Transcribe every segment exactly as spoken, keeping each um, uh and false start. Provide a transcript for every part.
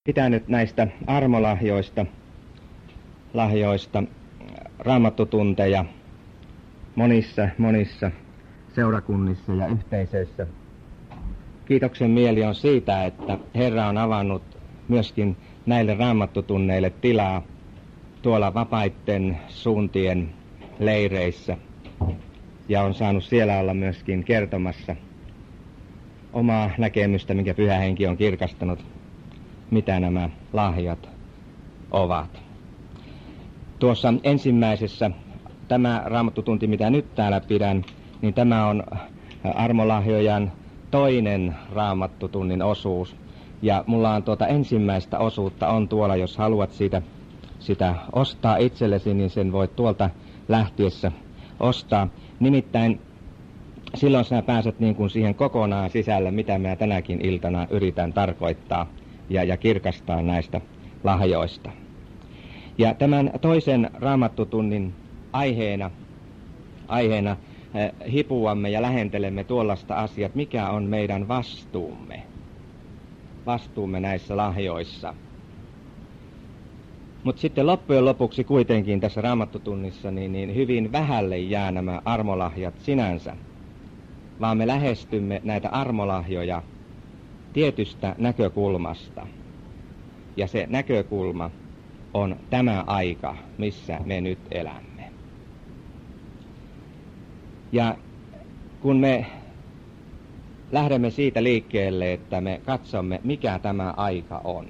Pitänyt näistä armolahjoista, lahjoista, raamattutunteja monissa, monissa seurakunnissa ja yhteisöissä. Kiitoksen mieli on siitä, että Herra on avannut myöskin näille raamattutunneille tilaa tuolla vapaitten suuntien leireissä ja on saanut siellä olla myöskin kertomassa omaa näkemystä, minkä Pyhä Henki on kirkastanut, mitä nämä lahjat ovat. Tuossa ensimmäisessä, tämä raamattutunti, mitä nyt täällä pidän, niin tämä on armolahjojan toinen raamattutunnin osuus. Ja mulla on tuota ensimmäistä osuutta on tuolla, jos haluat siitä, sitä ostaa itsellesi, niin sen voit tuolta lähtiessä ostaa. Nimittäin silloin sinä pääset niin kuin siihen kokonaan sisälle, mitä minä tänäkin iltana yritän tarkoittaa ja, ja kirkastaa näistä lahjoista. Ja tämän toisen raamattutunnin aiheena, aiheena eh, hipuamme ja lähentelemme tuollaista asiat, mikä on meidän vastuumme. Vastuumme näissä lahjoissa. Mutta sitten loppujen lopuksi kuitenkin tässä raamattutunnissa niin, niin hyvin vähälle jää nämä armolahjat sinänsä, vaan me lähestymme näitä armolahjoja tietystä näkökulmasta. Ja se näkökulma on tämä aika, missä me nyt elämme. Ja kun me lähdemme siitä liikkeelle, että me katsomme, mikä tämä aika on,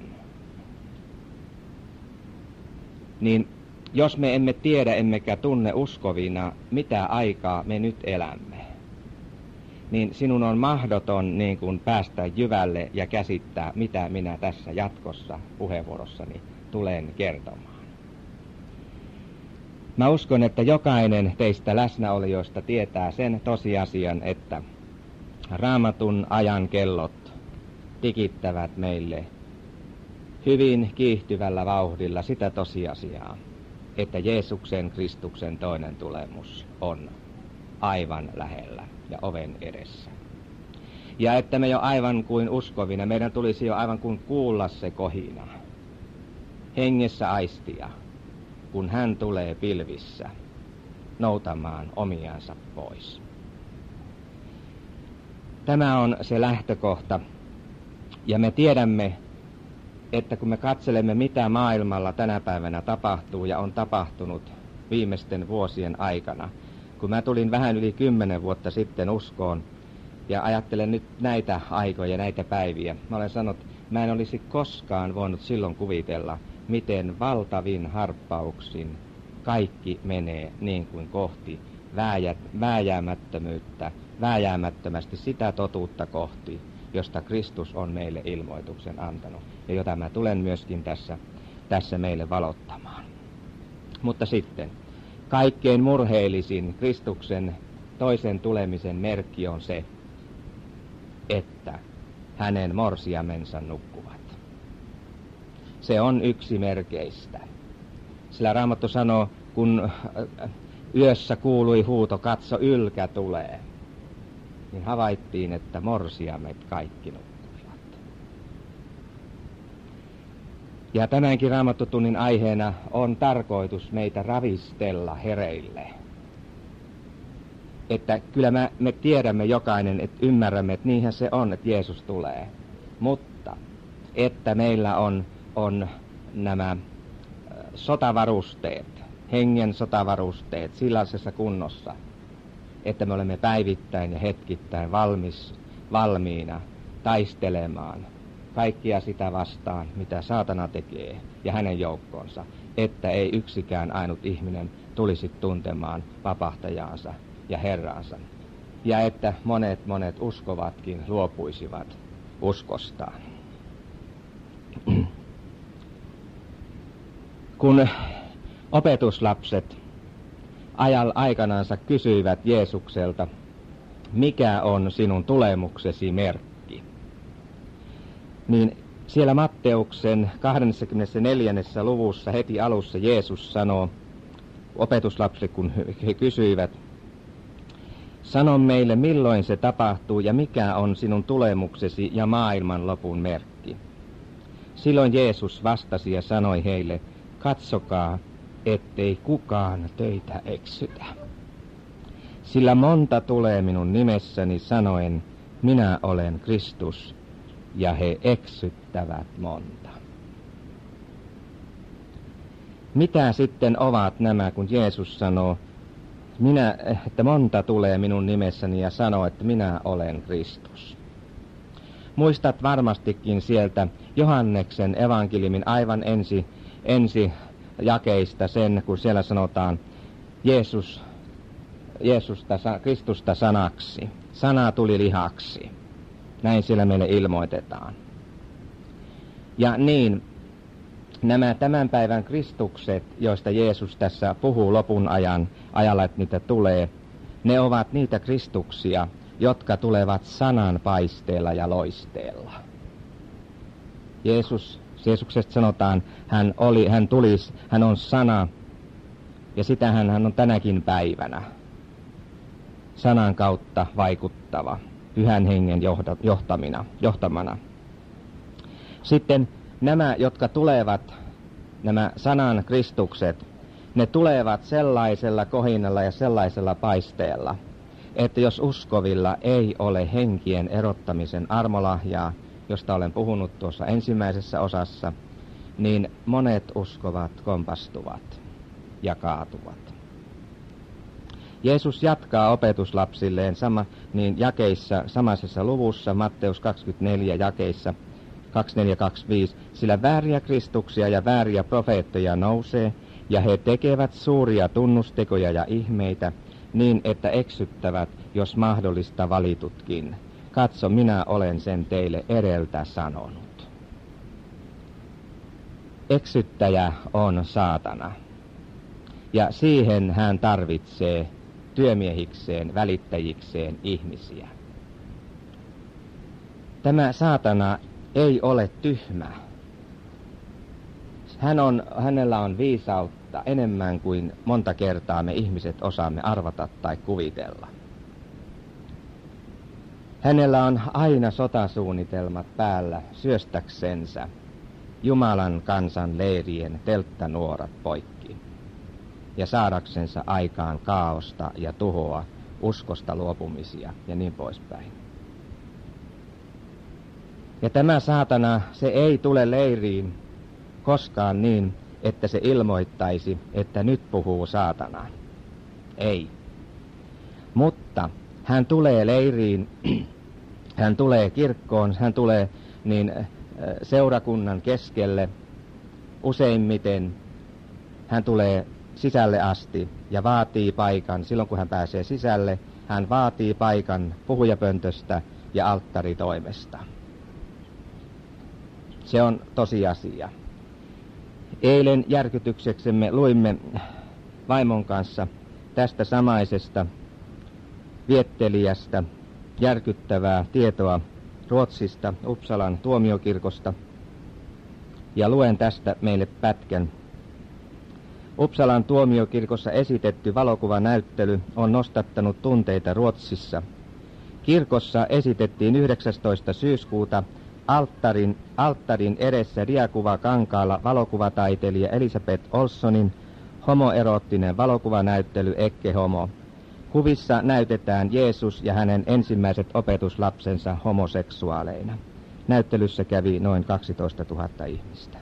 niin jos me emme tiedä emmekä tunne uskovina, mitä aikaa me nyt elämme, niin sinun on mahdoton niin kuin päästä jyvälle ja käsittää, mitä minä tässä jatkossa puheenvuorossani tulen kertomaan. Mä uskon, että jokainen teistä läsnäolijoista tietää sen tosiasian, että Raamatun ajan kellot tikittävät meille hyvin kiihtyvällä vauhdilla sitä tosiasiaa, että Jeesuksen Kristuksen toinen tulemus on aivan lähellä ja oven edessä. Ja että me jo aivan kuin uskovina, meidän tulisi jo aivan kuin kuulla se kohina, hengessä aistia, kun hän tulee pilvissä noutamaan omiansa pois. Tämä on se lähtökohta, ja me tiedämme, että kun me katselemme, mitä maailmalla tänä päivänä tapahtuu ja on tapahtunut viimeisten vuosien aikana, kun mä tulin vähän yli kymmenen vuotta sitten uskoon ja ajattelen nyt näitä aikoja, näitä päiviä, mä olen sanonut, että mä en olisi koskaan voinut silloin kuvitella, miten valtavin harppauksin kaikki menee niin kuin kohti vääjä, vääjäämättömyyttä, vääjäämättömästi sitä totuutta kohti, josta Kristus on meille ilmoituksen antanut ja jota mä tulen myöskin tässä, tässä meille valottamaan. Mutta sitten kaikkein murheellisin Kristuksen toisen tulemisen merkki on se, että hänen morsiamensa nukkuvat. Se on yksi merkeistä. Sillä Raamattu sanoo, kun yössä kuului huuto, katso ylkä tulee, niin havaittiin, että morsiamet kaikki nukkuivat. Ja tämänkin raamattutunnin aiheena on tarkoitus meitä ravistella hereille. Että kyllä me, me tiedämme jokainen, että ymmärrämme, että niinhän se on, että Jeesus tulee. Mutta että meillä on, on nämä sotavarusteet, hengen sotavarusteet sellaisessa kunnossa, että me olemme päivittäin ja hetkittäin valmis, valmiina taistelemaan kaikkia sitä vastaan, mitä saatana tekee ja hänen joukkoonsa, että ei yksikään ainut ihminen tulisi tuntemaan vapahtajaansa ja Herraansa, ja että monet monet uskovatkin luopuisivat uskostaan. Kun opetuslapset ajal aikanaansa kysyivät Jeesukselta, mikä on sinun tulemuksesi merkki, niin siellä Matteuksen kaksikymmentäneljännessä luvussa heti alussa Jeesus sanoo opetuslapsille, kun he kysyivät, sano meille, milloin se tapahtuu ja mikä on sinun tulemuksesi ja maailman lopun merkki. Silloin Jeesus vastasi ja sanoi heille, katsokaa, ettei kukaan teitä eksytä. Sillä monta tulee minun nimessäni sanoen, minä olen Kristus, ja he eksyttävät monta. Mitä sitten ovat nämä, kun Jeesus sanoo, minä, että monta tulee minun nimessäni ja sanoo, että minä olen Kristus? Muistat varmastikin sieltä Johanneksen evankeliumin aivan ensi, ensi jakeista sen, kun siellä sanotaan Jeesus, Jeesusta, Kristusta sanaksi. Sana tuli lihaksi. Näin siellä meille ilmoitetaan. Ja niin, nämä tämän päivän Kristukset, joista Jeesus tässä puhuu lopun ajan, ajalla, että niitä tulee, ne ovat niitä Kristuksia, jotka tulevat sanan paisteella ja loisteella. Jeesus, Jeesuksesta sanotaan, hän, oli, hän tulisi, hän on sana, ja sitähän hän on tänäkin päivänä. Sanan kautta vaikuttava, Pyhän Hengen johtamina, johtamana. Sitten nämä, jotka tulevat, nämä sanan Kristukset, ne tulevat sellaisella kohinalla ja sellaisella paisteella, että jos uskovilla ei ole henkien erottamisen armolahjaa, josta olen puhunut tuossa ensimmäisessä osassa, niin monet uskovat kompastuvat ja kaatuvat. Jeesus jatkaa opetuslapsilleen sama, niin jakeissa, samaisessa luvussa, Matteus kaksikymmentäneljä jakeissa kaksikymmentäneljä kaksikymmentäviisi, sillä vääriä kristuksia ja vääriä profeettoja nousee, ja he tekevät suuria tunnustekoja ja ihmeitä, niin että eksyttävät, jos mahdollista valitutkin. Katso, minä olen sen teille edeltä sanonut. Eksyttäjä on saatana, ja siihen hän tarvitsee työmiehikseen, välittäjikseen ihmisiä. Tämä saatana ei ole tyhmä. Hän on, hänellä on viisautta enemmän kuin monta kertaa me ihmiset osaamme arvata tai kuvitella. Hänellä on aina sotasuunnitelmat päällä syöstäksensä Jumalan kansan leirien telttanuorat poikki ja saadaksensa aikaan kaaosta ja tuhoa, uskosta luopumisia ja niin poispäin. Ja tämä saatana, se ei tule leiriin koskaan niin, että se ilmoittaisi, että nyt puhuu saatana. Ei. Mutta hän tulee leiriin, hän tulee kirkkoon, hän tulee niin seurakunnan keskelle useimmiten. Hän tulee sisälle asti ja vaatii paikan. Silloin kun hän pääsee sisälle, hän vaatii paikan puhujapöntöstä ja alttaritoimesta. Se on tosiasia. Eilen järkytykseksemme luimme vaimon kanssa tästä samaisesta viettelijästä järkyttävää tietoa Ruotsista, Uppsalan tuomiokirkosta, ja luen tästä meille pätkän. Uppsalan tuomiokirkossa esitetty valokuvanäyttely on nostattanut tunteita Ruotsissa. Kirkossa esitettiin yhdeksästoista syyskuuta alttarin, alttarin edessä diakuvakankaalla valokuvataiteilija Elisabeth Olssonin homoeroottinen valokuvanäyttely Ecce Homo. Kuvissa näytetään Jeesus ja hänen ensimmäiset opetuslapsensa homoseksuaaleina. Näyttelyssä kävi noin kaksitoistatuhatta ihmistä.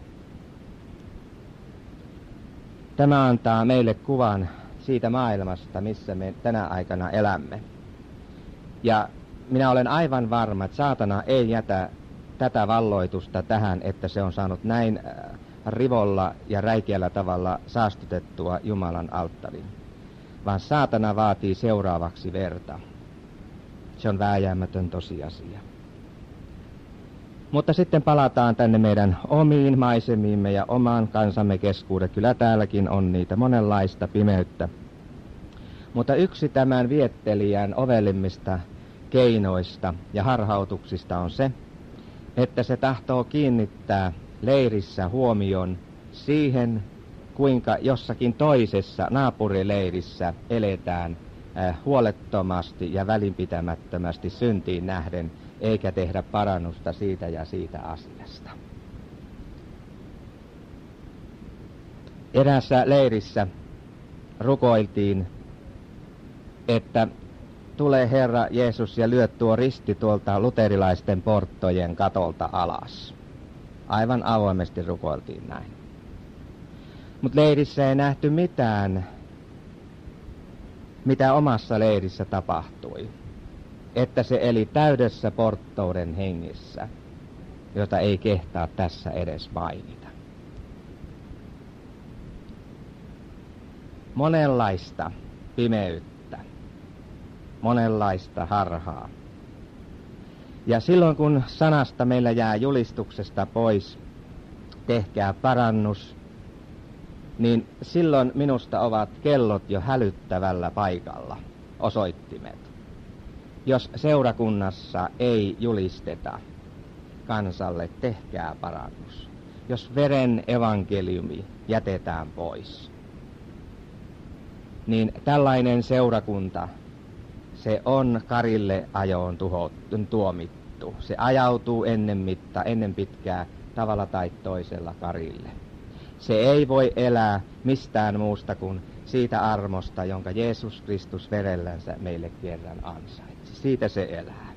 Tämä antaa meille kuvan siitä maailmasta, missä me tänä aikana elämme. Ja minä olen aivan varma, että saatana ei jätä tätä valloitusta tähän, että se on saanut näin rivolla ja räikeällä tavalla saastutettua Jumalan alttarin. Vaan saatana vaatii seuraavaksi verta. Se on vääjäämätön tosiasia. Mutta sitten palataan tänne meidän omiin maisemiimme ja omaan kansamme keskuudet. Kyllä täälläkin on niitä monenlaista pimeyttä. Mutta yksi tämän viettelijän ovellimmista keinoista ja harhautuksista on se, että se tahtoo kiinnittää leirissä huomion siihen, kuinka jossakin toisessa naapurileirissä eletään äh, huolettomasti ja välinpitämättömästi syntiin nähden, eikä tehdä parannusta siitä ja siitä asiasta. Eräässä leirissä rukoiltiin, että tule Herra Jeesus ja lyö tuo risti tuolta luterilaisten porttojen katolta alas. Aivan avoimesti rukoiltiin näin. Mutta leirissä ei nähty mitään, mitä omassa leirissä tapahtui. Että se eli täydessä porttouden hengissä, jota ei kehtaa tässä edes mainita. Monenlaista pimeyttä, monenlaista harhaa. Ja silloin kun sanasta meillä jää julistuksesta pois, tehkää parannus, niin silloin minusta ovat kellot jo hälyttävällä paikalla, osoittimet. Jos seurakunnassa ei julisteta kansalle, tehkää parannus. Jos veren evankeliumi jätetään pois, niin tällainen seurakunta, se on karille ajoon tuho, tuomittu. Se ajautuu ennen, mitta, ennen pitkää tavalla tai toisella karille. Se ei voi elää mistään muusta kuin siitä armosta, jonka Jeesus Kristus verellänsä meille kerran ansaitsi. Siitä se elää.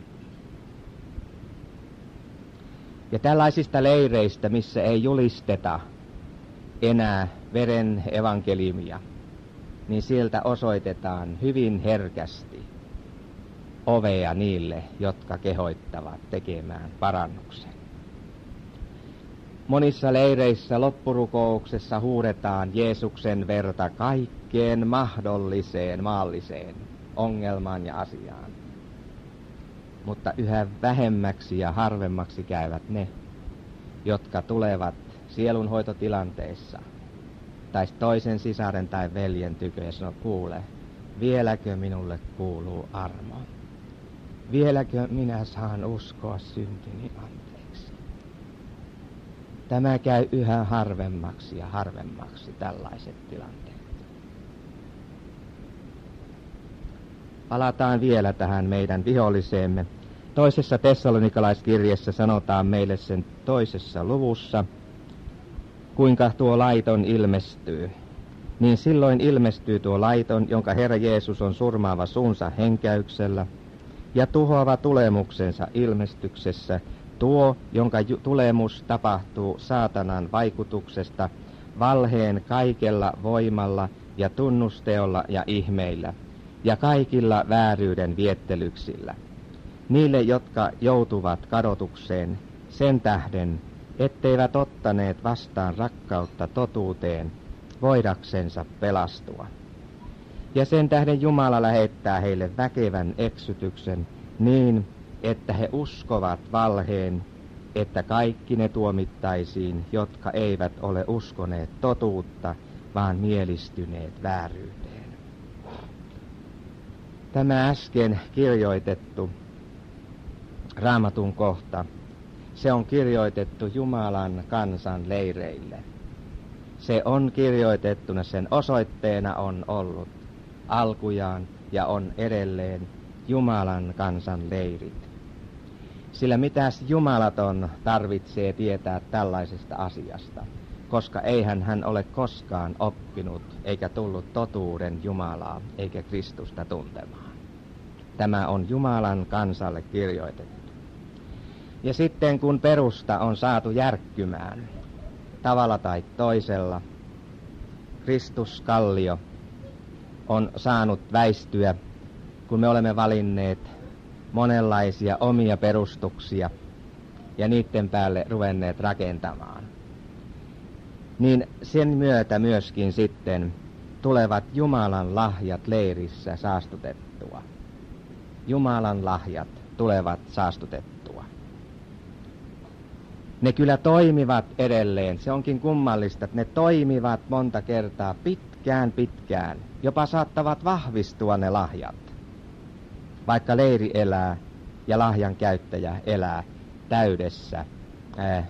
Ja tällaisista leireistä, missä ei julisteta enää veren evankeliumia, niin sieltä osoitetaan hyvin herkästi ovea niille, jotka kehoittavat tekemään parannuksen. Monissa leireissä loppurukouksessa huudetaan Jeesuksen verta kaikkeen mahdolliseen maalliseen ongelmaan ja asiaan. Mutta yhä vähemmäksi ja harvemmaksi käyvät ne, jotka tulevat sielunhoitotilanteissa tai toisen sisaren tai veljen tykö ja sanoo, kuule, vieläkö minulle kuuluu armo? Vieläkö minä saan uskoa syntini anteeksi? Tämä käy yhä harvemmaksi ja harvemmaksi tällaiset tilanteet. Palataan vielä tähän meidän viholliseemme. Toisessa tessalonikalaiskirjassa sanotaan meille sen toisessa luvussa, kuinka tuo laiton ilmestyy. Niin silloin ilmestyy tuo laiton, jonka Herra Jeesus on surmaava suunsa henkäyksellä, ja tuhoava tulemuksensa ilmestyksessä, tuo, jonka ju- tulemus tapahtuu saatanan vaikutuksesta, valheen kaikella voimalla ja tunnusteolla ja ihmeillä, ja kaikilla vääryyden viettelyksillä. Niille, jotka joutuvat kadotukseen sen tähden, etteivät ottaneet vastaan rakkautta totuuteen, voidaksensa pelastua. Ja sen tähden Jumala lähettää heille väkevän eksytyksen niin, että he uskovat valheen, että kaikki ne tuomittaisiin, jotka eivät ole uskoneet totuutta, vaan mielistyneet vääryyteen. Tämä äsken kirjoitettu Raamatun kohta, se on kirjoitettu Jumalan kansan leireille. Se on kirjoitettuna, sen osoitteena on ollut alkujaan ja on edelleen Jumalan kansan leirit. Sillä mitäs jumalaton tarvitsee tietää tällaisesta asiasta, koska eihän hän ole koskaan oppinut eikä tullut totuuden Jumalaa eikä Kristusta tuntemaan. Tämä on Jumalan kansalle kirjoitettu. Ja sitten kun perusta on saatu järkkymään tavalla tai toisella, Kristuskallio on saanut väistyä, kun me olemme valinneet monenlaisia omia perustuksia ja niiden päälle ruvenneet rakentamaan. Niin sen myötä myöskin sitten tulevat Jumalan lahjat leirissä saastutettua. Jumalan lahjat tulevat saastutettua. Ne kyllä toimivat edelleen. Se onkin kummallista, että ne toimivat monta kertaa pitkään pitkään. Jopa saattavat vahvistua ne lahjat, vaikka leiri elää ja lahjan käyttäjä elää täydessä äh,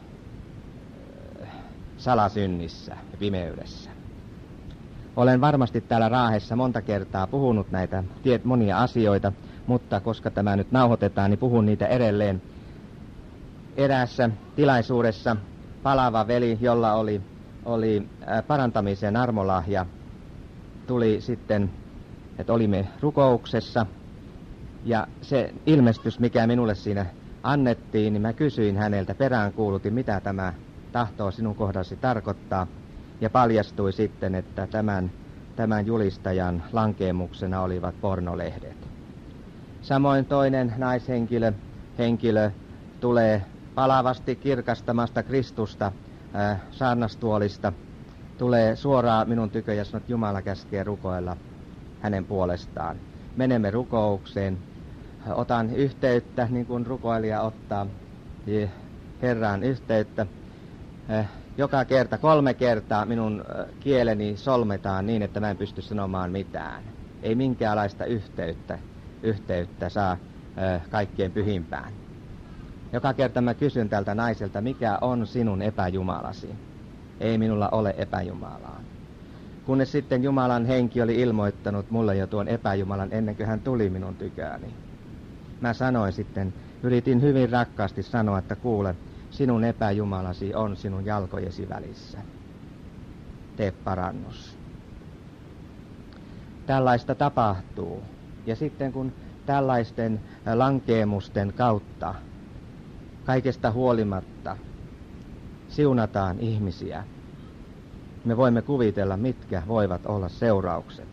salasynnissä ja pimeydessä. Olen varmasti täällä Raahessa monta kertaa puhunut näitä tiet, monia asioita, mutta koska tämä nyt nauhoitetaan, niin puhun niitä edelleen. Eräässä tilaisuudessa palava veli, jolla oli oli parantamisen armolahja, tuli sitten, että olimme rukouksessa, ja se ilmestys, mikä minulle siinä annettiin, niin mä kysyin häneltä, peräänkuulutin, mitä tämä tahtoo sinun kohdasi tarkoittaa, ja paljastui sitten, että tämän, tämän julistajan lankeemuksena olivat pornolehdet. Samoin toinen naishenkilö henkilö tulee palavasti kirkastamasta Kristusta äh, saarnastuolista, tulee suoraan minun tykö ja sanoo, että Jumala käskee rukoilla hänen puolestaan. Menemme rukoukseen, otan yhteyttä, niin kuin rukoilija ottaa Herraan yhteyttä. Äh, joka kerta, kolme kertaa minun äh, kieleni solmetaan niin, että mä en pysty sanomaan mitään. Ei minkäänlaista yhteyttä, yhteyttä saa äh, kaikkien pyhimpään. Joka kerta mä kysyn tältä naiselta, mikä on sinun epäjumalasi. Ei minulla ole epäjumalaa. Kunnes sitten Jumalan henki oli ilmoittanut mulle jo tuon epäjumalan ennen kuin hän tuli minun tykääni. Mä sanoin sitten, yritin hyvin rakkaasti sanoa, että kuule, sinun epäjumalasi on sinun jalkojesi välissä. Tee parannus. Tällaista tapahtuu. Ja sitten kun tällaisten lankeemusten kautta kaikesta huolimatta siunataan ihmisiä, me voimme kuvitella, mitkä voivat olla seuraukset.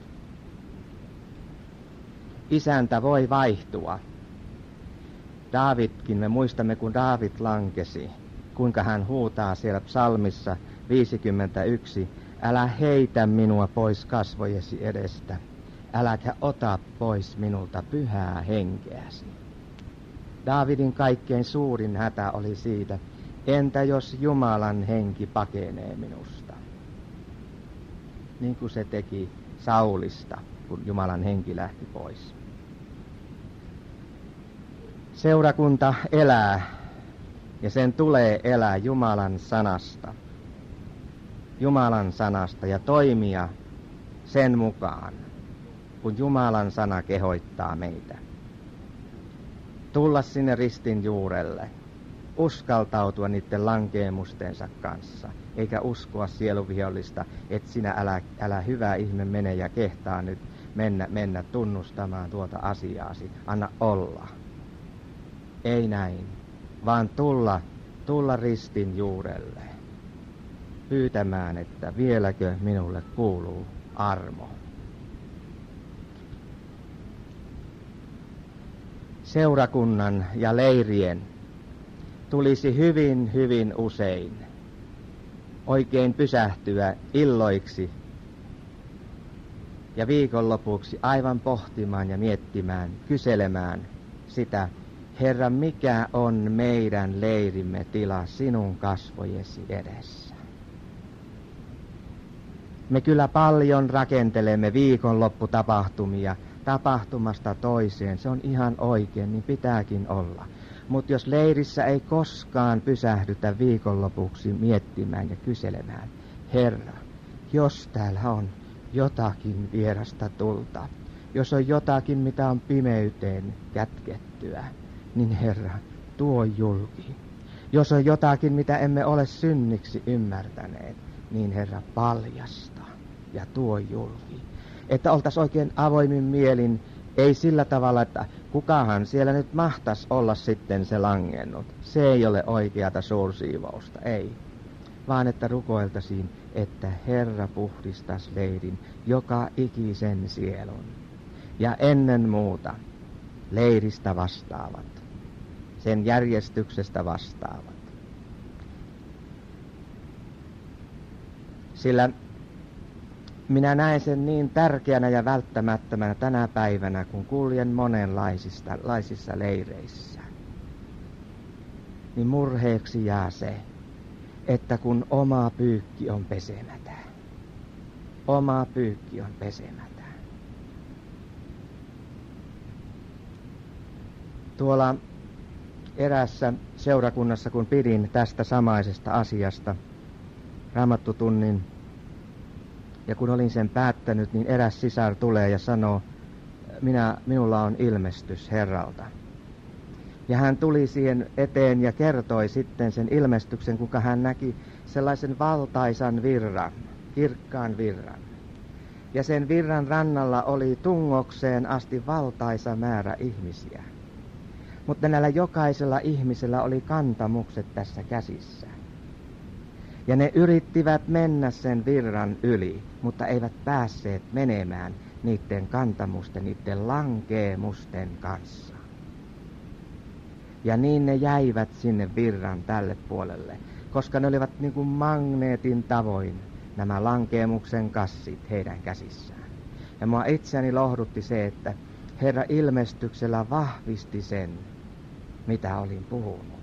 Isäntä voi vaihtua. Daavidkin, me muistamme, kun Daavid lankesi, kuinka hän huutaa siellä psalmissa viisikymmentäyksi, älä heitä minua pois kasvojesi edestä, äläkä ota pois minulta pyhää henkeäsi. Daavidin kaikkein suurin hätä oli siitä, entä jos Jumalan henki pakenee minusta? Niin kuin se teki Saulista, kun Jumalan henki lähti pois. Seurakunta elää, ja sen tulee elää Jumalan sanasta. Jumalan sanasta ja toimia sen mukaan, kun Jumalan sana kehoittaa meitä. Tulla sinne ristin juurelle, uskaltautua niiden lankeemustensa kanssa, eikä uskoa sieluvihollista, että sinä älä, älä hyvä ihme mene ja kehtaa nyt mennä, mennä tunnustamaan tuota asiaasi. Anna olla. Ei näin, vaan tulla, tulla ristin juurelle, pyytämään, että vieläkö minulle kuuluu armo. Seurakunnan ja leirien tulisi hyvin, hyvin usein oikein pysähtyä illoiksi ja viikonlopuksi aivan pohtimaan ja miettimään, kyselemään sitä, Herra, mikä on meidän leirimme tila sinun kasvojesi edessä? Me kyllä paljon rakentelemme viikonlopputapahtumia tapahtumasta toiseen, se on ihan oikein, niin pitääkin olla. Mutta jos leirissä ei koskaan pysähdytä viikonlopuksi miettimään ja kyselemään, Herra, jos täällä on jotakin vierasta tulta, jos on jotakin, mitä on pimeyteen kätkettyä, niin Herra, tuo julki. Jos on jotakin, mitä emme ole synniksi ymmärtäneet, niin Herra, paljasta ja tuo julki. Että oltaisiin oikein avoimin mielin, ei sillä tavalla, että kukahan siellä nyt mahtaisi olla sitten se langennut. Se ei ole oikeata suursiivousta, ei. Vaan että rukoiltaisiin, että Herra puhdistaisi leirin joka ikisen sielun. Ja ennen muuta leiristä vastaavat, sen järjestyksestä vastaavat. Sillä minä näen sen niin tärkeänä ja välttämättömänä tänä päivänä, kun kuljen monenlaisissa laisissa leireissä. Niin murheeksi jää se, että kun oma pyykki on pesemätä, oma pyykki on pesemätä. Tuolla eräässä seurakunnassa, kun pidin tästä samaisesta asiasta raamattutunnin, ja kun olin sen päättänyt, niin eräs sisar tulee ja sanoo, minä, minulla on ilmestys Herralta. Ja hän tuli siihen eteen ja kertoi sitten sen ilmestyksen, kuinka hän näki sellaisen valtaisan virran, kirkkaan virran. Ja sen virran rannalla oli tungokseen asti valtaisa määrä ihmisiä. Mutta näillä jokaisella ihmisellä oli kantamukset tässä käsissä. Ja ne yrittivät mennä sen virran yli, mutta eivät päässeet menemään niiden kantamusten, niiden lankeemusten kanssa. Ja niin ne jäivät sinne virran tälle puolelle, koska ne olivat niin kuin magneetin tavoin nämä lankeemuksen kassit heidän käsissään. Ja mua itseäni lohdutti se, että Herra ilmestyksellä vahvisti sen, mitä olin puhunut.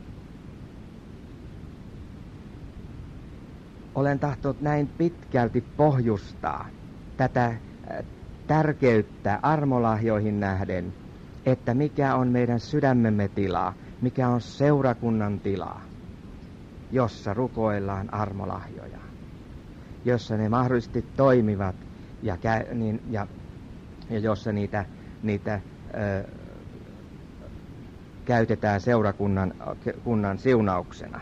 Olen tahtonut näin pitkälti pohjustaa tätä tärkeyttä armolahjoihin nähden, että mikä on meidän sydämemme tila, mikä on seurakunnan tila, jossa rukoillaan armolahjoja, jossa ne mahdollisesti toimivat ja, kä- niin, ja, ja jossa niitä, niitä ö, käytetään seurakunnan kunnan siunauksena.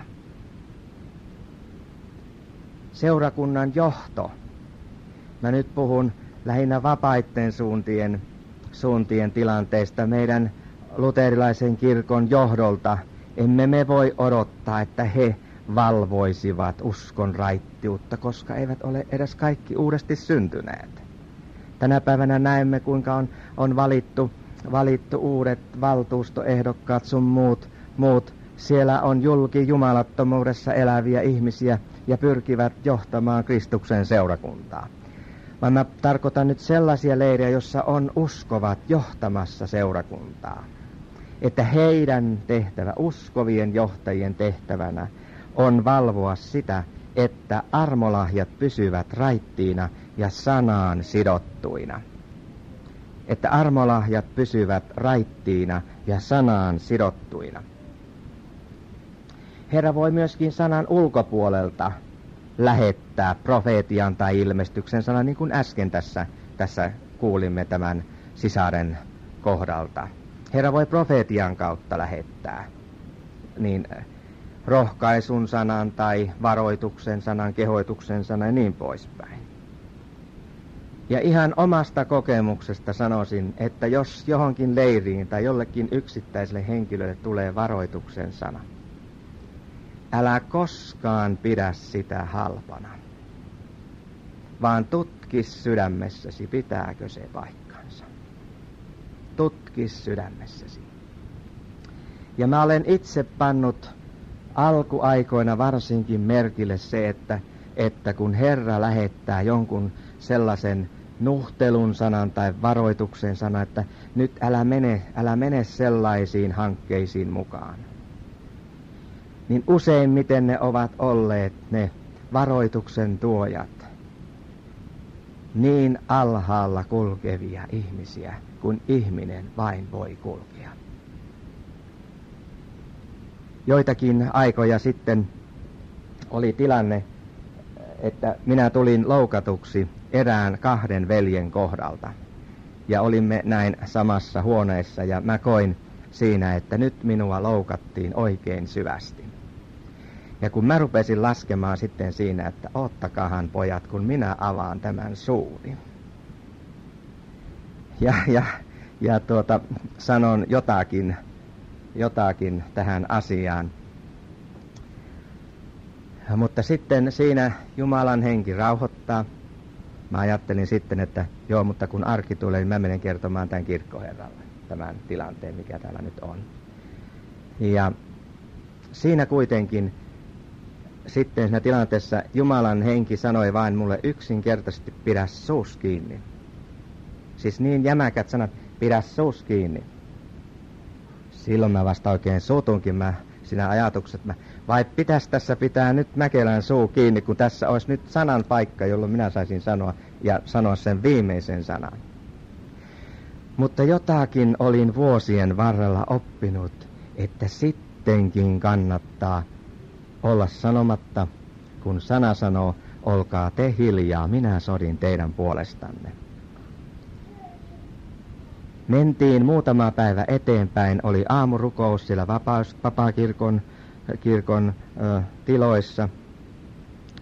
Seurakunnan johto. Mä nyt puhun lähinnä vapaitten suuntien, suuntien tilanteesta meidän luterilaisen kirkon johdolta. Emme me voi odottaa, että he valvoisivat uskon raittiutta, koska eivät ole edes kaikki uudesti syntyneet. Tänä päivänä näemme, kuinka on, on valittu, valittu uudet valtuustoehdokkaat sun muut, muut. Siellä on julki jumalattomuudessa eläviä ihmisiä ja pyrkivät johtamaan Kristuksen seurakuntaa. Vaan mä tarkoitan nyt sellaisia leirejä, jossa on uskovat johtamassa seurakuntaa. Että heidän tehtävä, uskovien johtajien tehtävänä, on valvoa sitä, että armolahjat pysyvät raittiina ja sanaan sidottuina. Että armolahjat pysyvät raittiina ja sanaan sidottuina. Herra voi myöskin sanan ulkopuolelta lähettää profeetian tai ilmestyksen sanan, niin kuin äsken tässä, tässä kuulimme tämän sisaren kohdalta. Herra voi profeetian kautta lähettää niin rohkaisun sanan tai varoituksen sanan, kehoituksen sanan ja niin poispäin. Ja ihan omasta kokemuksesta sanoisin, että jos johonkin leiriin tai jollekin yksittäiselle henkilölle tulee varoituksen sana, älä koskaan pidä sitä halpana, vaan tutki sydämessäsi, pitääkö se paikkansa. Tutki sydämessäsi. Ja mä olen itse pannut alkuaikoina varsinkin merkille se, että, että kun Herra lähettää jonkun sellaisen nuhtelun sanan tai varoituksen sanan, että nyt älä mene, älä mene sellaisiin hankkeisiin mukaan, niin useimmiten ne ovat olleet ne varoituksen tuojat niin alhaalla kulkevia ihmisiä kuin ihminen vain voi kulkea. Joitakin aikoja sitten oli tilanne, että minä tulin loukatuksi erään kahden veljen kohdalta. Ja olimme näin samassa huoneessa ja mä koin siinä, että nyt minua loukattiin oikein syvästi. Ja kun mä rupesin laskemaan sitten siinä, että ottakahan pojat, kun minä avaan tämän suuni. Ja, ja, ja tuota, sanon jotakin, jotakin tähän asiaan. Mutta sitten siinä Jumalan henki rauhoittaa. Mä ajattelin sitten, että joo, mutta kun arki tulee, niin mä menen kertomaan tämän kirkkoherralle tämän tilanteen, mikä täällä nyt on. Ja siinä kuitenkin sitten siinä tilanteessa Jumalan henki sanoi vain mulle yksinkertaisesti, pidä suus kiinni. Siis niin jämäkät sanat, pidä suus kiinni. Silloin mä vasta oikein suutunkin mä siinä ajatukset, mä, vai pitäisi tässä pitää nyt Mäkelän suu kiinni, kun tässä olisi nyt sanan paikka, jolloin minä saisin sanoa ja sanoa sen viimeisen sanan. Mutta jotakin olin vuosien varrella oppinut, että sittenkin kannattaa olla sanomatta, kun sana sanoo, olkaa te hiljaa, minä sodin teidän puolestanne. Mentiin muutama päivä eteenpäin, oli aamurukous siellä vapaus, vapaakirkon kirkon, ö, tiloissa,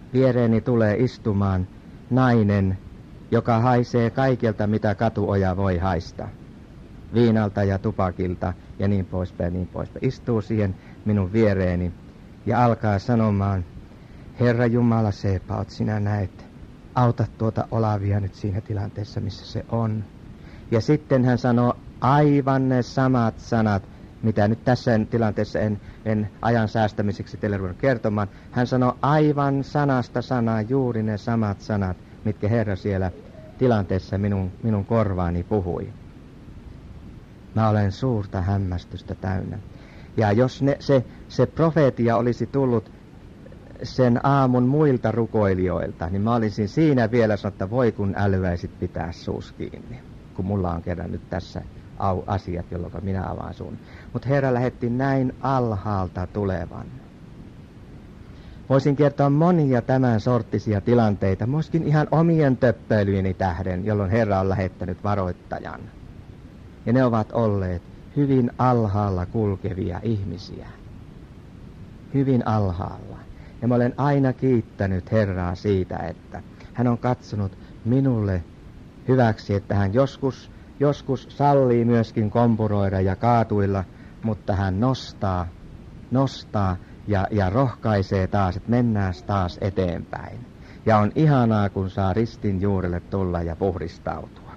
viereeni tulee istumaan nainen, joka haisee kaikelta, mitä katuoja voi haista. Viinalta ja tupakilta ja niin poispäin, niin poispäin. Istuu siihen minun viereeni ja alkaa sanomaan, Herra Jumala Sebaot, sinä näet, auta tuota Olavia nyt siinä tilanteessa, missä se on. Ja sitten hän sanoo aivan ne samat sanat, mitä nyt tässä tilanteessa en, en ajan säästämiseksi teille ruvennut kertomaan. Hän sanoo aivan sanasta sanaan juuri ne samat sanat, mitkä Herra siellä tilanteessa minun, minun korvaani puhui. Mä olen suurta hämmästystä täynnä. Ja jos ne, se, se profeetia olisi tullut sen aamun muilta rukoilijoilta, niin mä olisin siinä vielä sanonut, että voi kun älyäisit pitää suus kiinni, kun mulla on kerran nyt tässä au asiat, jolloin minä avaan suun. Mutta Herra lähetti näin alhaalta tulevan. Voisin kertoa monia tämän sorttisia tilanteita, myöskin ihan omien töppöilyini tähden, jolloin Herra on lähettänyt varoittajan. Ja ne ovat olleet hyvin alhaalla kulkevia ihmisiä. Hyvin alhaalla. Ja mä olen aina kiittänyt Herraa siitä, että hän on katsonut minulle hyväksi, että hän joskus, joskus sallii myöskin kompuroida ja kaatuilla, mutta hän nostaa, nostaa ja, ja rohkaisee taas, että mennään taas eteenpäin. Ja on ihanaa, kun saa ristin juurelle tulla ja puhdistautua.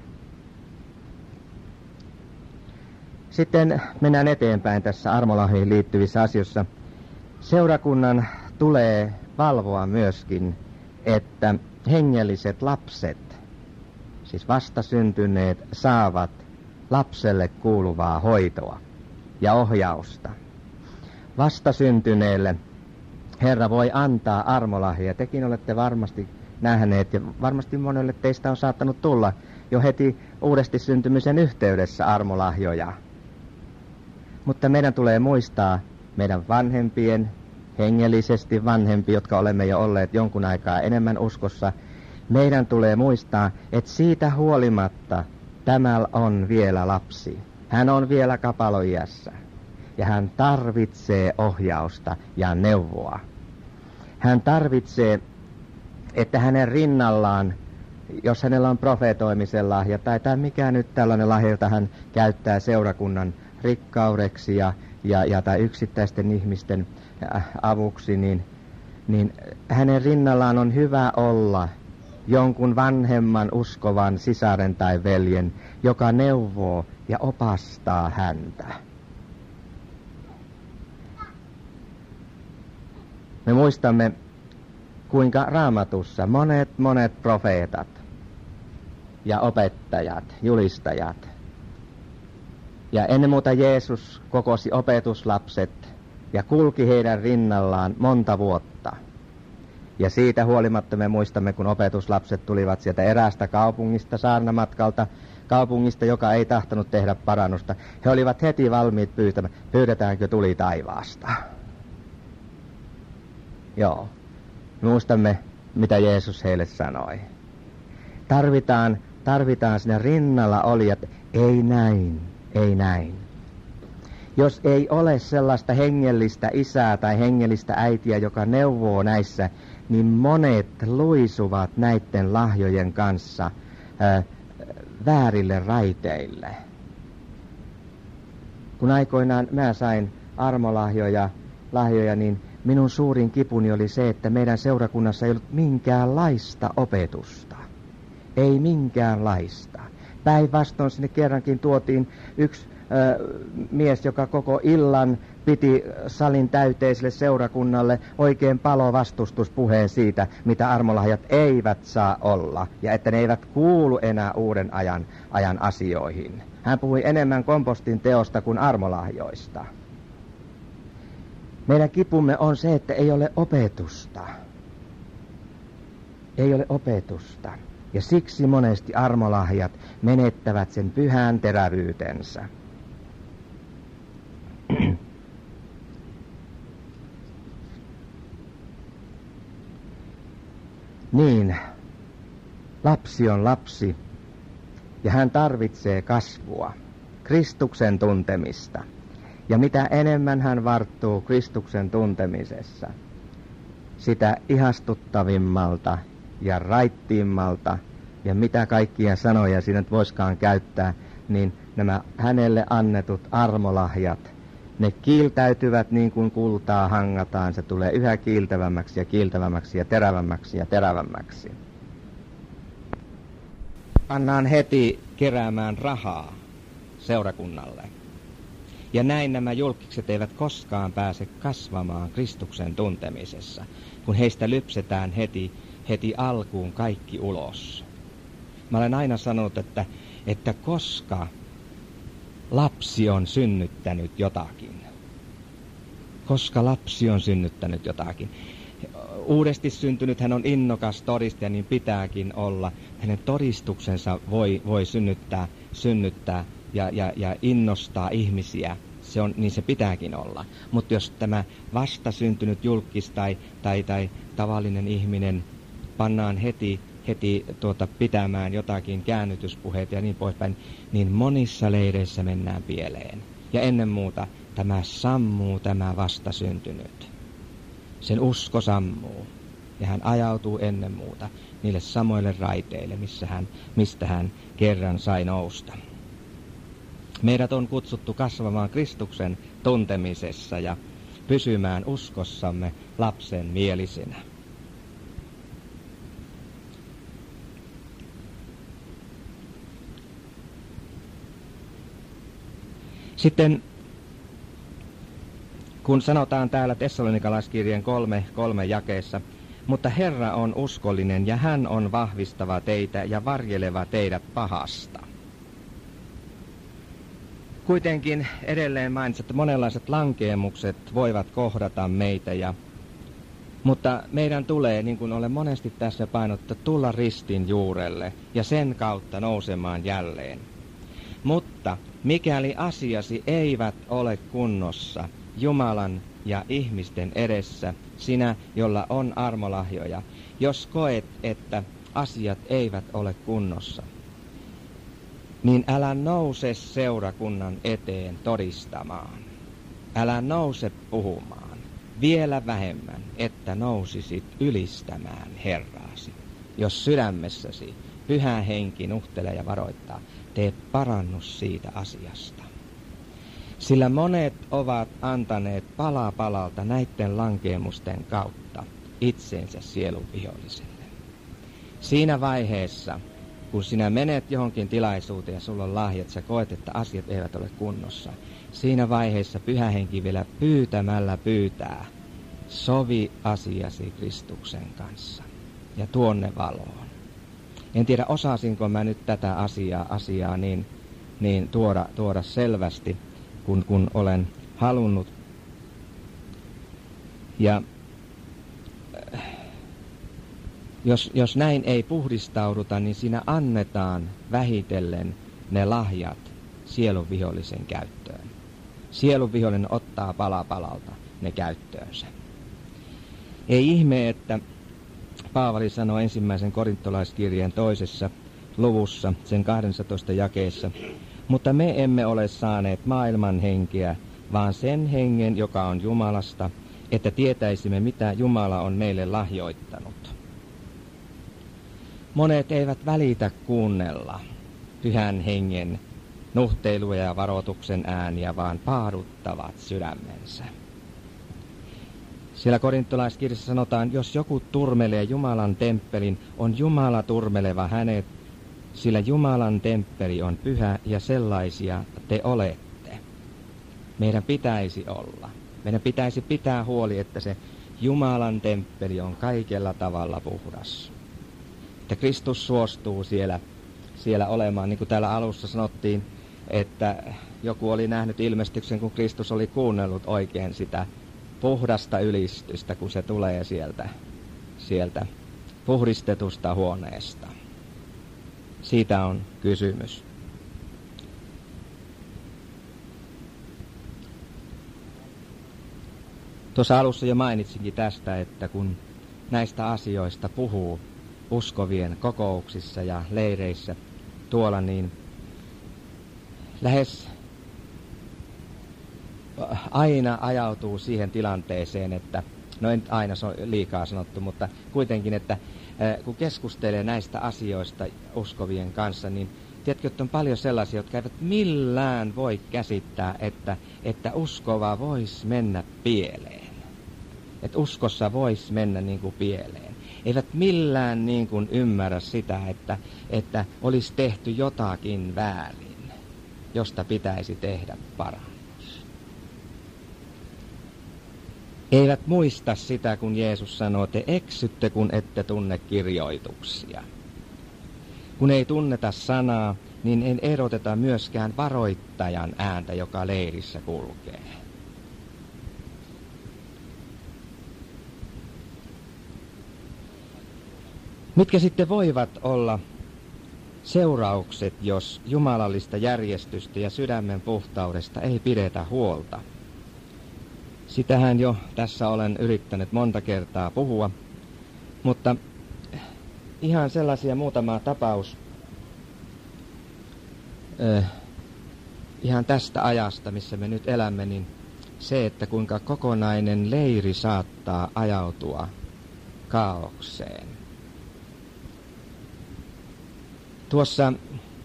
Sitten mennään eteenpäin tässä armolahjoihin liittyvissä asioissa. Seurakunnan tulee valvoa myöskin, että hengelliset lapset, siis vastasyntyneet, saavat lapselle kuuluvaa hoitoa ja ohjausta. Vastasyntyneelle Herra voi antaa armolahjoja. Tekin olette varmasti nähneet ja varmasti monelle teistä on saattanut tulla jo heti uudesti syntymisen yhteydessä armolahjoja. Mutta meidän tulee muistaa meidän vanhempien, hengellisesti vanhempi, jotka olemme jo olleet jonkun aikaa enemmän uskossa, meidän tulee muistaa, että siitä huolimatta tämä on vielä lapsi. Hän on vielä kapaloiässä ja hän tarvitsee ohjausta ja neuvoa. Hän tarvitsee, että hänen rinnallaan, jos hänellä on profeetoimisen lahja tai, tai mikä nyt tällainen lahja, jota hän käyttää seurakunnan rikkaudeksi ja, ja, ja tai yksittäisten ihmisten avuksi, niin, niin hänen rinnallaan on hyvä olla jonkun vanhemman uskovan sisaren tai veljen, joka neuvoo ja opastaa häntä. Me muistamme, kuinka Raamatussa monet monet profeetat ja opettajat, julistajat ja ennen muuta Jeesus kokosi opetuslapset ja kulki heidän rinnallaan monta vuotta. Ja siitä huolimatta me muistamme, kun opetuslapset tulivat sieltä eräästä kaupungista, saarnamatkalta, kaupungista, joka ei tahtonut tehdä parannusta. He olivat heti valmiit pyytämään, pyydetäänkö tuli taivaasta. Joo, muistamme, mitä Jeesus heille sanoi. Tarvitaan, tarvitaan siinä rinnalla olijat, ei näin, ei näin. Jos ei ole sellaista hengellistä isää tai hengellistä äitiä, joka neuvoo näissä, niin monet luisuvat näiden lahjojen kanssa ää, väärille raiteille. Kun aikoinaan mä sain armolahjoja, lahjoja, niin minun suurin kipuni oli se, että meidän seurakunnassa ei ollut minkäänlaista opetusta. Ei minkäänlaista. Päinvastoin sinne kerrankin tuotiin yksi ö, mies, joka koko illan piti salin täyteiselle seurakunnalle oikein palovastustuspuheen siitä, mitä armolahjat eivät saa olla, ja että ne eivät kuulu enää uuden ajan, ajan asioihin. Hän puhui enemmän kompostin teosta kuin armolahjoista. Meidän kipumme on se, että ei ole opetusta. Ei ole opetusta. Ja siksi monesti armolahjat menettävät sen pyhän terävyytensä. Niin, lapsi on lapsi ja hän tarvitsee kasvua, Kristuksen tuntemista. Ja mitä enemmän hän varttuu Kristuksen tuntemisessa, sitä ihastuttavimmalta ja raittiimmalta ja mitä kaikkia sanoja siinä nyt voiskaan käyttää, niin nämä hänelle annetut armolahjat, ne kiiltäytyvät niin kuin kultaa hangataan. Se tulee yhä kiiltävämmäksi ja kiiltävämmäksi ja terävämmäksi ja terävämmäksi. Pannaan heti keräämään rahaa seurakunnalle. Ja näin nämä julkikset eivät koskaan pääse kasvamaan Kristuksen tuntemisessa, kun heistä lypsetään heti, heti alkuun kaikki ulos. Mä olen aina sanonut, että, että koska lapsi on synnyttänyt jotakin, koska lapsi on synnyttänyt jotakin, uudesti syntynyt hän on innokas todistaja, niin pitääkin olla. Hänen todistuksensa voi, voi synnyttää, synnyttää ja, ja, ja innostaa ihmisiä. Se on, niin se pitääkin olla. Mutta jos tämä vastasyntynyt julkis tai, tai, tai tavallinen ihminen pannaan heti, heti tuota, pitämään jotakin käännytyspuheita ja niin poispäin, niin monissa leireissä mennään pieleen. Ja ennen muuta tämä sammuu, tämä vastasyntynyt. Sen usko sammuu ja hän ajautuu ennen muuta niille samoille raiteille, missä hän, mistä hän kerran sai nousta. Meidät on kutsuttu kasvamaan Kristuksen tuntemisessa ja pysymään uskossamme lapsen mielisinä. Sitten kun sanotaan täällä Tessalonikalaiskirjeen kolme, kolme jakeessa, mutta Herra on uskollinen ja hän on vahvistava teitä ja varjeleva teidät pahasta. Kuitenkin edelleen mainitsin, että monenlaiset lankeemukset voivat kohdata meitä, ja, mutta meidän tulee, niin kuin olen monesti tässä painottanut, tulla ristin juurelle ja sen kautta nousemaan jälleen. Mutta mikäli asiasi eivät ole kunnossa Jumalan ja ihmisten edessä, sinä, jolla on armolahjoja, jos koet, että asiat eivät ole kunnossa, niin älä nouse seurakunnan eteen todistamaan. Älä nouse puhumaan, vielä vähemmän, että nousisit ylistämään Herraasi. Jos sydämessäsi Pyhä Henki nuhtelee ja varoittaa, tee parannus siitä asiasta. Sillä monet ovat antaneet pala palalta näiden lankeemusten kautta itsensä sielun viholliselle. Siinä vaiheessa, kun sinä menet johonkin tilaisuuteen ja sulla on lahjat, sä koet, että asiat eivät ole kunnossa. Siinä vaiheessa Pyhä Henki vielä pyytämällä pyytää, sovi asiasi Kristuksen kanssa ja tuonne valoon. En tiedä, osasinko mä nyt tätä asiaa, asiaa niin, niin tuoda, tuoda selvästi, kun, kun olen halunnut. Ja jos, jos näin ei puhdistauduta, niin siinä annetaan vähitellen ne lahjat sielun vihollisen käyttöön. Sielun vihollinen ottaa pala palalta ne käyttöönsä. Ei ihme, että Paavali sanoo ensimmäisen korintolaiskirjeen toisessa luvussa, sen kahdennessatoista jakeessa, mutta me emme ole saaneet maailman henkeä, vaan sen hengen, joka on Jumalasta, että tietäisimme, mitä Jumala on meille lahjoittanut. Monet eivät välitä kuunnella Pyhän Hengen nuhteiluja ja varoituksen ääniä, vaan paaduttavat sydämensä. Siellä korintolaiskirjassa sanotaan, jos joku turmelee Jumalan temppelin, on Jumala turmeleva hänet, sillä Jumalan temppeli on pyhä ja sellaisia te olette. Meidän pitäisi olla. Meidän pitäisi pitää huoli, että se Jumalan temppeli on kaikella tavalla puhdas. Että Kristus suostuu siellä, siellä olemaan, niin kuin täällä alussa sanottiin, että joku oli nähnyt ilmestyksen, kun Kristus oli kuunnellut oikein sitä puhdasta ylistystä, kun se tulee sieltä, sieltä puhdistetusta huoneesta. Siitä on kysymys. Tuossa alussa jo mainitsinkin tästä, että kun näistä asioista puhuu uskovien kokouksissa ja leireissä tuolla, niin lähes aina ajautuu siihen tilanteeseen, että No en aina, se on liikaa sanottu, mutta kuitenkin, että kun keskustelee näistä asioista uskovien kanssa, niin tiedätkö, että on paljon sellaisia, jotka eivät millään voi käsittää, että, että uskova voisi mennä pieleen. Että uskossa voisi mennä niin kuin pieleen. Eivät millään niin kuin ymmärrä sitä, että, että olisi tehty jotakin väärin, josta pitäisi tehdä parannus. Eivät muista sitä, kun Jeesus sanoo, te eksytte, kun ette tunne kirjoituksia. Kun ei tunneta sanaa, niin ei eroteta myöskään varoittajan ääntä, joka leirissä kulkee. Mitkä sitten voivat olla seuraukset, jos jumalallista järjestystä ja sydämen puhtaudesta ei pidetä huolta? Sitähän jo tässä olen yrittänyt monta kertaa puhua, mutta ihan sellaisia muutama tapaus äh, ihan tästä ajasta, missä me nyt elämme, niin se, että kuinka kokonainen leiri saattaa ajautua kaaokseen. Tuossa äh,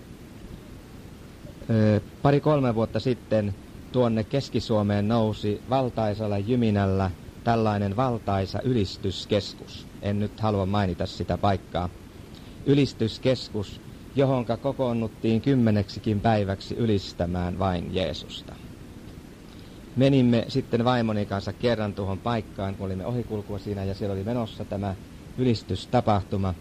pari-kolme vuotta sitten tuonne Keski-Suomeen nousi valtaisalla jyminällä tällainen valtaisa ylistyskeskus. En nyt halua mainita sitä paikkaa. Ylistyskeskus, johonka kokoonnuttiin kymmeneksikin päiväksi ylistämään vain Jeesusta. Menimme sitten vaimoni kanssa kerran tuohon paikkaan, kun olimme ohikulkua siinä, ja siellä oli menossa tämä ylistystapahtuma.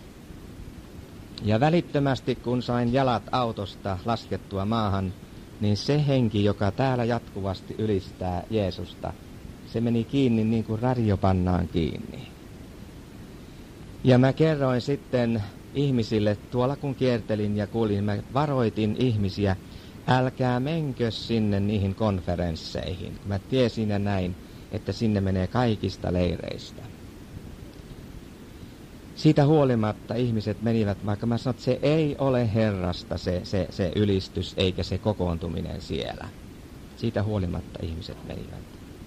Ja välittömästi, kun sain jalat autosta laskettua maahan, niin se henki, joka täällä jatkuvasti ylistää Jeesusta, se meni kiinni niin kuin radio pannaan kiinni. Ja mä kerroin sitten ihmisille, tuolla kun kiertelin ja kuulin, mä varoitin ihmisiä, älkää menkö sinne niihin konferensseihin. Mä tiesin ja näin, että sinne menee kaikista leireistä. Siitä huolimatta ihmiset menivät, vaikka mä sanoin, että se ei ole Herrasta se, se, se ylistys eikä se kokoontuminen siellä. Siitä huolimatta ihmiset menivät.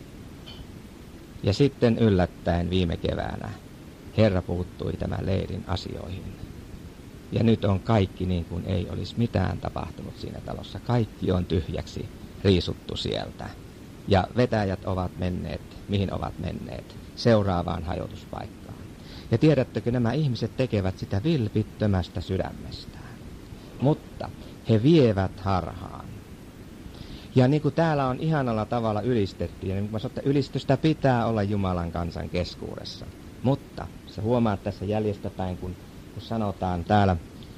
Ja sitten yllättäen viime keväänä Herra puuttui tämän leirin asioihin. Ja nyt on kaikki niin kuin ei olisi mitään tapahtunut siinä talossa. Kaikki on tyhjäksi riisuttu sieltä. Ja vetäjät ovat menneet, mihin ovat menneet, seuraavaan hajotuspaikkaan. Ja tiedättekö, nämä ihmiset tekevät sitä vilpittömästä sydämestään. Mutta he vievät harhaan. Ja niin kuin täällä on ihanalla tavalla ylistetty, ja niin kuin mä sanoin, että ylistystä pitää olla Jumalan kansan keskuudessa. Mutta sä huomaat tässä jäljestäpäin, kun, kun sanotaan täällä,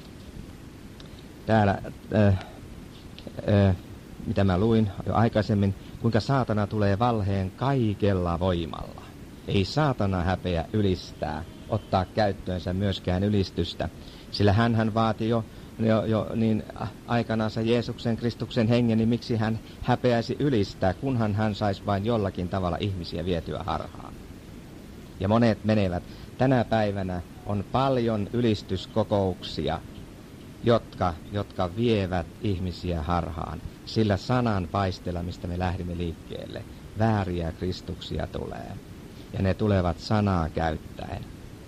täällä äh, äh, mitä mä luin jo aikaisemmin, kuinka saatana tulee valheen kaikella voimalla. Ei saatana häpeä ylistää, ottaa käyttöönsä myöskään ylistystä, sillä hänhän vaati jo, jo, jo niin aikanaansa Jeesuksen Kristuksen hengen, niin miksi hän häpeäisi ylistää, kunhan hän saisi vain jollakin tavalla ihmisiä vietyä harhaan. Ja monet menevät. Tänä päivänä on paljon ylistyskokouksia, jotka, jotka vievät ihmisiä harhaan. Sillä sanan paisteella, mistä me lähdimme liikkeelle, vääriä kristuksia tulee. Ja ne tulevat sanaa käyttäen.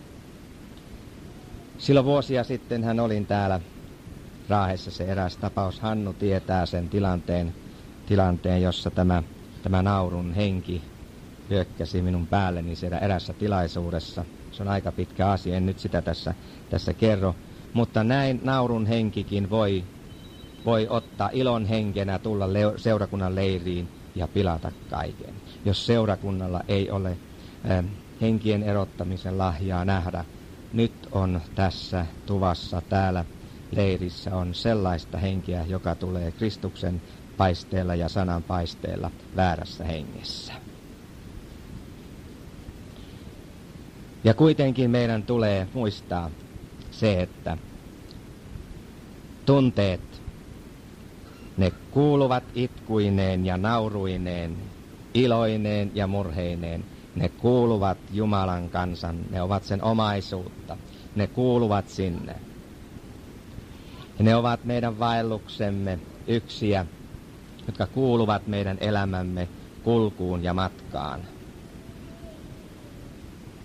Silloin vuosia sitten hän olin täällä Raahessa, se eräs tapaus. Hannu tietää sen tilanteen, tilanteen jossa tämä, tämä naurun henki hyökkäsi minun päälleni siellä erässä tilaisuudessa. Se on aika pitkä asia, en nyt sitä tässä, tässä kerro. Mutta näin naurun henkikin voi, voi ottaa ilon henkenä, tulla leo, seurakunnan leiriin ja pilata kaiken. Jos seurakunnalla ei ole äh, henkien erottamisen lahjaa nähdä, nyt on tässä tuvassa, täällä leirissä on sellaista henkeä, joka tulee Kristuksen paisteella ja sanan paisteella väärässä hengessä. Ja kuitenkin meidän tulee muistaa se, että tunteet, ne kuuluvat itkuineen ja nauruineen, iloineen ja murheineen. Ne kuuluvat Jumalan kansan, ne ovat sen omaisuutta, ne kuuluvat sinne. Ja ne ovat meidän vaelluksemme yksiä, jotka kuuluvat meidän elämämme kulkuun ja matkaan.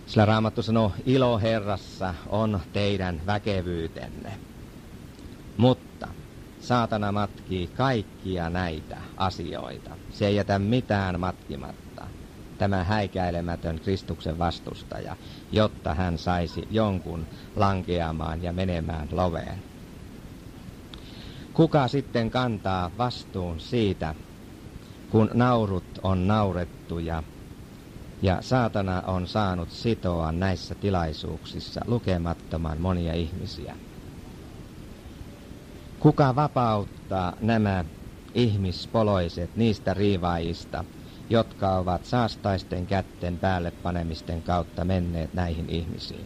Sillä Raamattu sanoo, ilo Herrassa on teidän väkevyytenne. Mutta saatana matkii kaikkia näitä asioita. Se ei jätä mitään matkimatta. Tämä häikäilemätön Kristuksen vastustaja, jotta hän saisi jonkun lankeamaan ja menemään loveen. Kuka sitten kantaa vastuun siitä, kun naurut on naurettu ja, ja saatana on saanut sitoa näissä tilaisuuksissa lukemattoman monia ihmisiä? Kuka vapauttaa nämä ihmispoloiset niistä riivaajista, jotka ovat saastaisten kätten päälle panemisten kautta menneet näihin ihmisiin?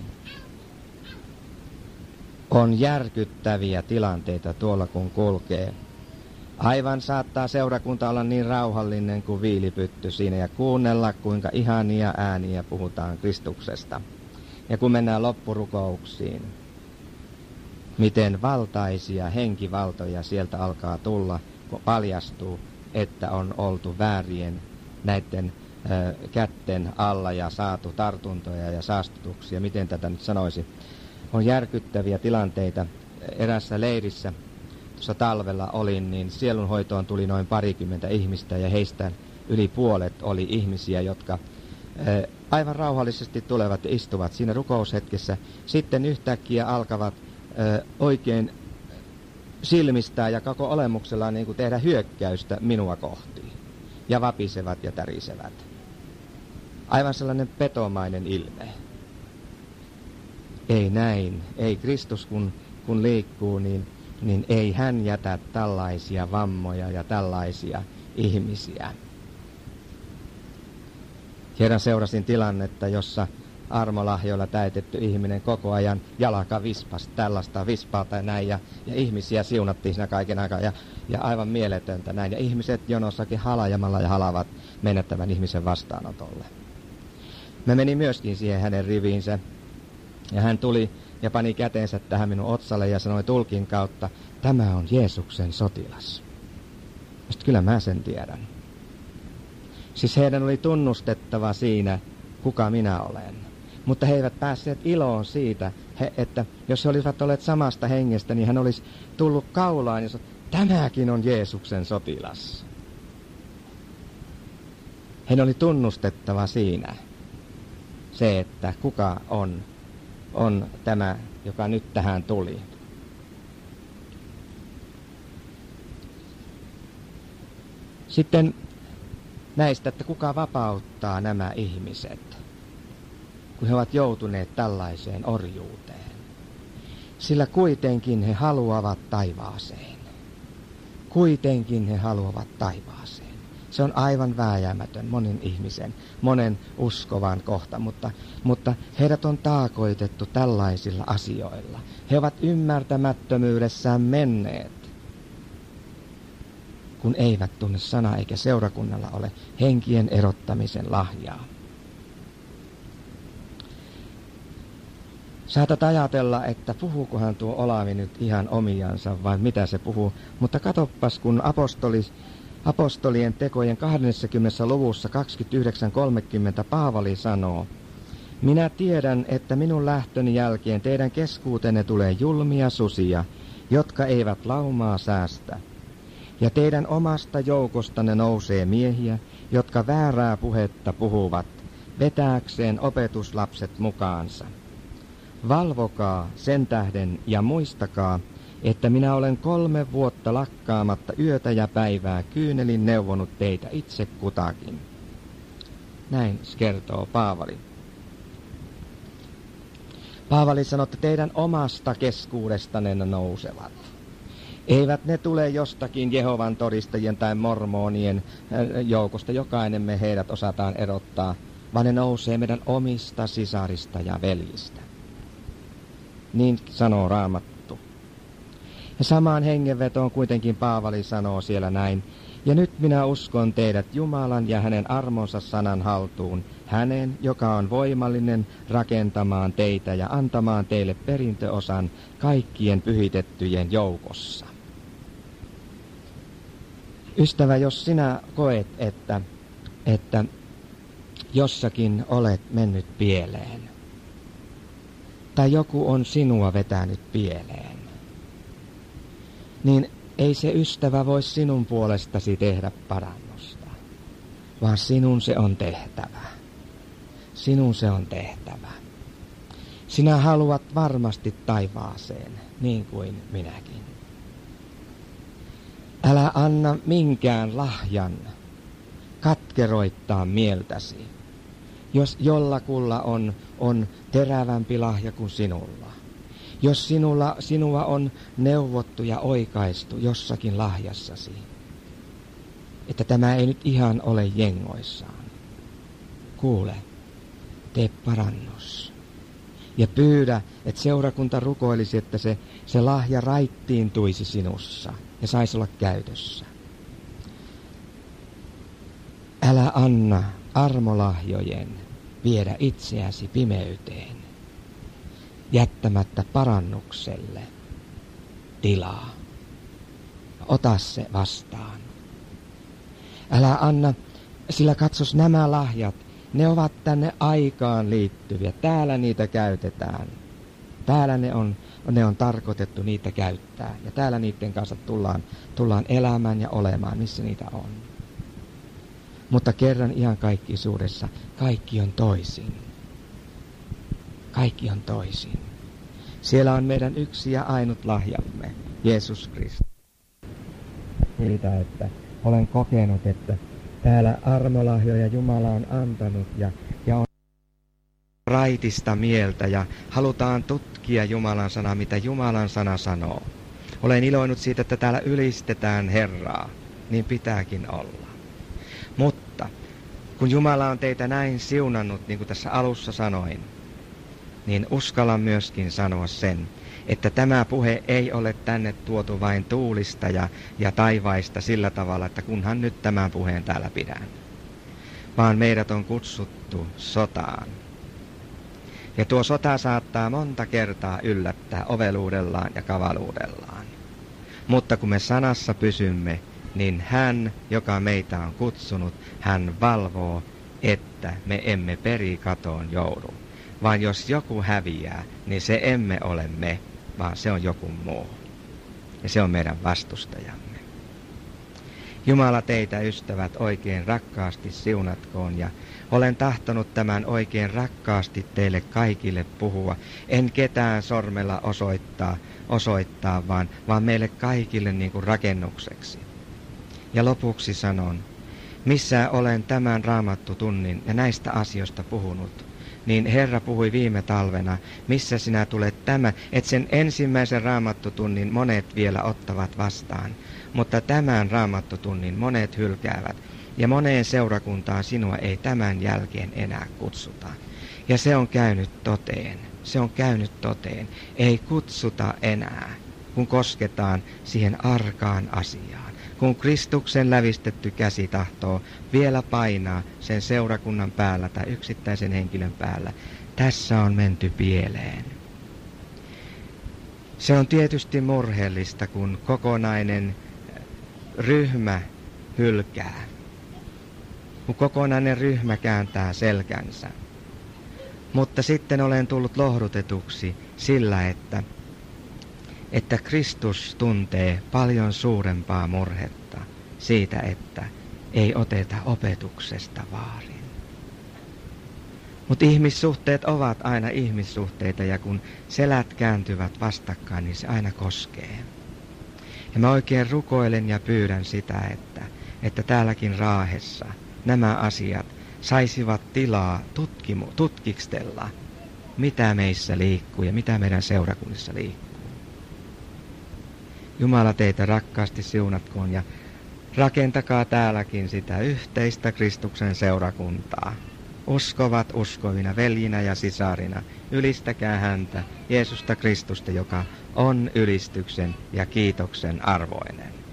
On järkyttäviä tilanteita tuolla kun kulkee. Aivan saattaa seurakunta olla niin rauhallinen kuin viilipytty siinä ja kuunnella, kuinka ihania ääniä puhutaan Kristuksesta. Ja kun mennään loppurukouksiin, miten valtaisia henkivaltoja sieltä alkaa tulla, kun paljastuu, että on oltu väärien näiden ö, kätten alla ja saatu tartuntoja ja saastutuksia. Miten tätä nyt sanoisi? On järkyttäviä tilanteita. Erässä leirissä tuossa talvella olin, niin sielunhoitoon tuli noin parikymmentä ihmistä ja heistä yli puolet oli ihmisiä, jotka ö, aivan rauhallisesti tulevat ja istuvat siinä rukoushetkessä. Sitten yhtäkkiä alkavat ö, oikein silmistää ja koko olemuksellaan niin kuin tehdä hyökkäystä minua kohti. Ja vapisevat ja tärisevät. Aivan sellainen petomainen ilme. Ei näin. Ei Kristus kun, kun liikkuu, niin, niin ei hän jätä tällaisia vammoja ja tällaisia ihmisiä. Kerran seurasin tilannetta, jossa armolahjoilla täytetty ihminen koko ajan jalka vispas tällaista vispaa tai näin ja, ja ihmisiä siunattiin siinä kaiken aikaa ja, ja aivan mieletöntä näin ja ihmiset jonossakin halajamalla ja halavat menettävän ihmisen vastaanotolle. Mä menin myöskin siihen hänen riviinsä ja hän tuli ja pani käteensä tähän minun otsalle ja sanoi tulkin kautta, tämä on Jeesuksen sotilas. Sitten kyllä mä sen tiedän. Siis heidän oli tunnustettava siinä, kuka minä olen. Mutta he eivät päässeet iloon siitä, he, että jos he olisivat olleet samasta hengestä, niin hän olisi tullut kaulaan ja sanonut, tämäkin on Jeesuksen sotilas. Heidän oli tunnustettava siinä se, että kuka on, on tämä, joka nyt tähän tuli. Sitten näistä, että kuka vapauttaa nämä ihmiset, kun he ovat joutuneet tällaiseen orjuuteen. Sillä kuitenkin he haluavat taivaaseen. Kuitenkin he haluavat taivaaseen. Se on aivan vääjäämätön monen ihmisen, monen uskovan kohta, mutta, mutta heidät on taakoitettu tällaisilla asioilla. He ovat ymmärtämättömyydessään menneet, kun eivät tunne sana eikä seurakunnalla ole henkien erottamisen lahjaa. Saatat ajatella, että puhuukohan tuo Olavi nyt ihan omiansa vai mitä se puhuu, mutta katoppas, kun apostolis, apostolien tekojen kaksikymmentä luvussa kaksikymmentäyhdeksän kolmekymmentä Paavali sanoo, minä tiedän, että minun lähtöni jälkeen teidän keskuutenne tulee julmia susia, jotka eivät laumaa säästä. Ja teidän omasta joukostanne nousee miehiä, jotka väärää puhetta puhuvat, vetääkseen opetuslapset mukaansa. Valvokaa sen tähden ja muistakaa, että minä olen kolme vuotta lakkaamatta yötä ja päivää kyynelin neuvonut teitä itse kutakin. Näin kertoo Paavali. Paavali sanoo, että teidän omasta keskuudestanne nousevat. Eivät ne tule jostakin Jehovan todistajien tai mormonien joukosta, jokainen me heidät osataan erottaa, vaan ne nousee meidän omista sisarista ja veljistä. Niin sanoo Raamattu. Ja samaan hengenvetoon kuitenkin Paavali sanoo siellä näin, ja nyt minä uskon teidät Jumalan ja hänen armonsa sanan haltuun, hänen, joka on voimallinen rakentamaan teitä ja antamaan teille perintöosan kaikkien pyhitettyjen joukossa. Ystävä, jos sinä koet, että, että jossakin olet mennyt pieleen, tai joku on sinua vetänyt pieleen, niin ei se ystävä voi sinun puolestasi tehdä parannusta, vaan sinun se on tehtävä. Sinun se on tehtävä. Sinä haluat varmasti taivaaseen, niin kuin minäkin. Älä anna minkään lahjan katkeroittaa mieltäsi, jos jollakulla on, on terävämpi lahja kuin sinulla. Jos sinulla, sinua on neuvottu ja oikaistu jossakin lahjassasi, että tämä ei nyt ihan ole jengoissaan. Kuule, tee parannus. Ja pyydä, että seurakunta rukoilisi, että se, se lahja raittiintuisi sinussa ja saisi olla käytössä. Älä anna armolahjojen viedä itseäsi pimeyteen, jättämättä parannukselle tilaa. Ota se vastaan. Älä anna, sillä katsos nämä lahjat, ne ovat tänne aikaan liittyviä. Täällä niitä käytetään. Täällä ne on, ne on tarkoitettu niitä käyttää. Ja täällä niiden kanssa tullaan, tullaan elämään ja olemaan, missä niitä on. Mutta kerran ihan kaikkisuudessa, kaikki on toisin. Kaikki on toisin. Siellä on meidän yksi ja ainut lahjamme, Jeesus Kristus. Siitä, että olen kokenut, että täällä armolahjoja Jumala on antanut ja, ja on raitista mieltä ja halutaan tutkia Jumalan sanaa, mitä Jumalan sana sanoo. Olen iloinut siitä, että täällä ylistetään Herraa, niin pitääkin olla. Mutta kun Jumala on teitä näin siunannut, niin kuin tässä alussa sanoin, niin uskallan myöskin sanoa sen, että tämä puhe ei ole tänne tuotu vain tuulista ja, ja taivaista sillä tavalla, että kunhan nyt tämän puheen täällä pidän. Vaan meidät on kutsuttu sotaan. Ja tuo sota saattaa monta kertaa yllättää oveluudellaan ja kavaluudellaan. Mutta kun me sanassa pysymme, niin hän, joka meitä on kutsunut, hän valvoo, että me emme perikatoon joudu. Vaan jos joku häviää, niin se emme ole me, vaan se on joku muu. Ja se on meidän vastustajamme. Jumala teitä, ystävät, oikein rakkaasti siunatkoon, ja olen tahtonut tämän oikein rakkaasti teille kaikille puhua. En ketään sormella osoittaa, osoittaa vaan, vaan meille kaikille niin kuin rakennukseksi. Ja lopuksi sanon, missä olen tämän raamattutunnin ja näistä asioista puhunut, niin Herra puhui viime talvena, missä sinä tulet tämä, että sen ensimmäisen raamattutunnin monet vielä ottavat vastaan, mutta tämän raamattutunnin monet hylkäävät, ja moneen seurakuntaan sinua ei tämän jälkeen enää kutsuta. Ja se on käynyt toteen, se on käynyt toteen, ei kutsuta enää, kun kosketaan siihen arkaan asiaan. Kun Kristuksen lävistetty käsi tahtoo vielä painaa sen seurakunnan päällä tai yksittäisen henkilön päällä, tässä on menty pieleen. Se on tietysti murheellista, kun kokonainen ryhmä hylkää, kun kokonainen ryhmä kääntää selkänsä. Mutta sitten olen tullut lohdutetuksi sillä, että että Kristus tuntee paljon suurempaa murhetta siitä, että ei oteta opetuksesta vaarin. Mutta ihmissuhteet ovat aina ihmissuhteita, ja kun selät kääntyvät vastakkain, niin se aina koskee. Ja mä oikein rukoilen ja pyydän sitä, että, että täälläkin Raahessa nämä asiat saisivat tilaa tutkimu, tutkistella, mitä meissä liikkuu ja mitä meidän seurakunnissa liikkuu. Jumala teitä rakkaasti siunatkoon, ja rakentakaa täälläkin sitä yhteistä Kristuksen seurakuntaa. Uskovat uskovina, veljinä ja sisarina, ylistäkää häntä, Jeesusta Kristusta, joka on ylistyksen ja kiitoksen arvoinen.